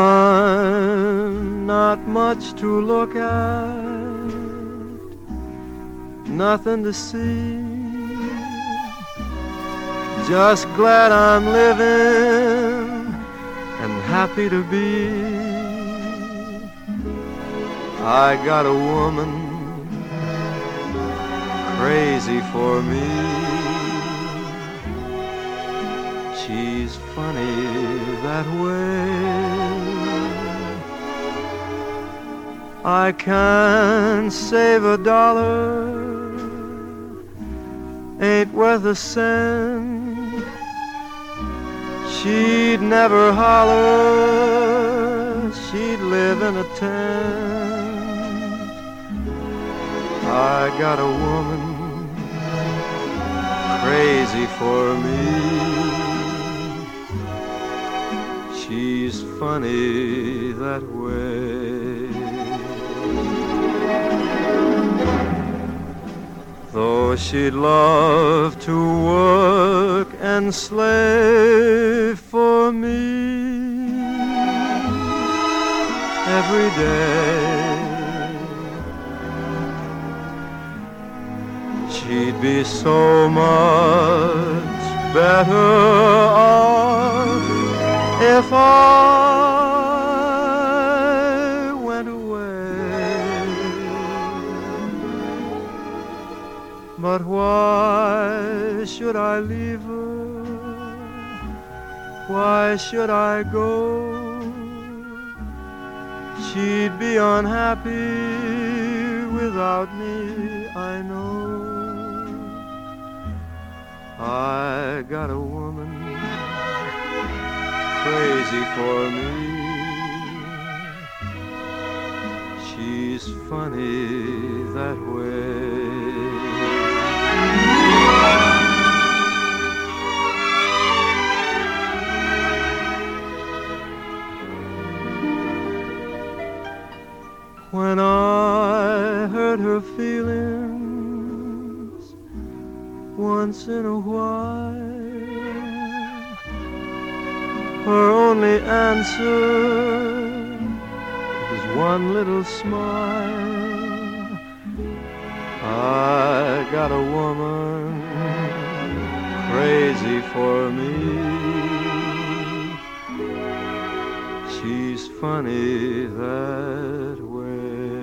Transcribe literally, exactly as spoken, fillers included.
I'm not much to look at, nothing to see, just glad I'm living and happy to be. I got a woman crazy for me. She's funny that way. I can't save a dollar, ain't worth a cent. She'd never holler, she'd live in a tent. I got a woman crazy for me. She's funny that way. Though she'd love to work and slave for me every day, she'd be so much better off if I went away. But why should I leave her? Why should I go? She'd be unhappy without me, I know. I got a woman crazy for me. She's funny that way. When I hurt her feelings once in a while, her only answer is one little smile. I got a woman crazy for me. She's funny that way.